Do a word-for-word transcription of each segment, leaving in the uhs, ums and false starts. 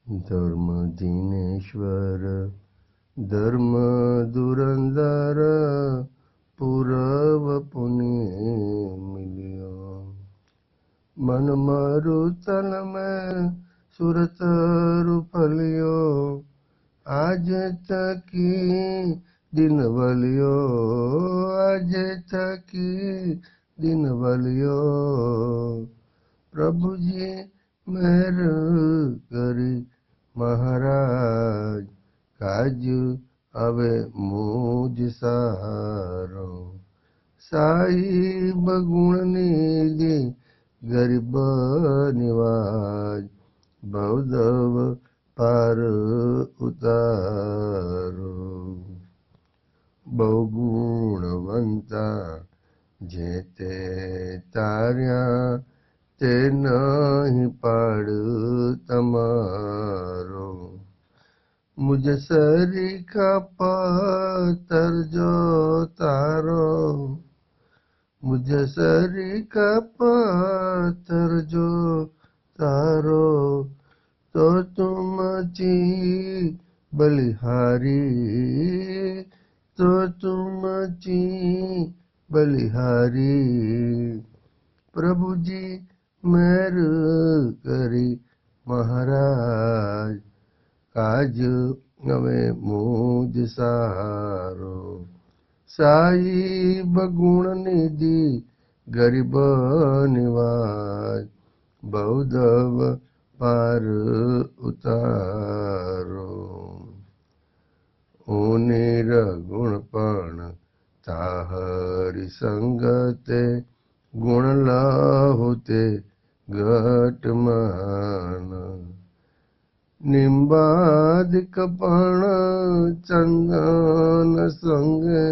धर्म जिनेश्वर धर्म धुरंधर पूरव पुण्य मिलियो। मन मरुतल में सुरतरु फलियो। आज तकी दिन वलियो, आज तकी दिन वलियो। प्रभु जी मेहर करी महाराज, काज अवे मुझ सारो। साहिब गुण निधि गरीब निवाज, बहुदव पार उतारो। बहुगुणवंता जेते तार्या, ते नहीं पाड़ तमारो। मुझ सरीखा पत्थर जो तारो, मुझ सरीखा पत्थर जो तारो। तो तुम ची बलिहारी, तो तुम ची बलिहारी। प्रभु जी मेहर करी महाराज, काज अवे मुझ सारो। साहिब गुण निधि गरीब निवाज, बहुदव पार उतारो। ओ निर्गुणपण ताहरी संगते, गुण लाहुते घट मान। निम्बादिक पण चंदन संगे,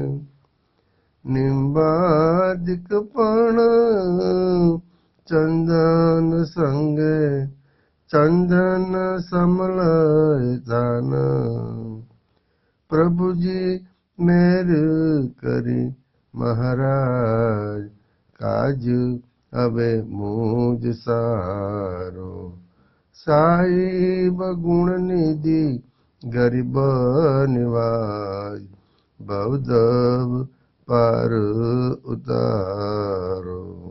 निम्बादिक पण चंदन संगे। चंदन समलय दान, प्रभु जी मेहर करी महाराज, काज अवे मुझ सारो। साहिब गुण निधि गरीब निवाज, बहुदव पार उतारो।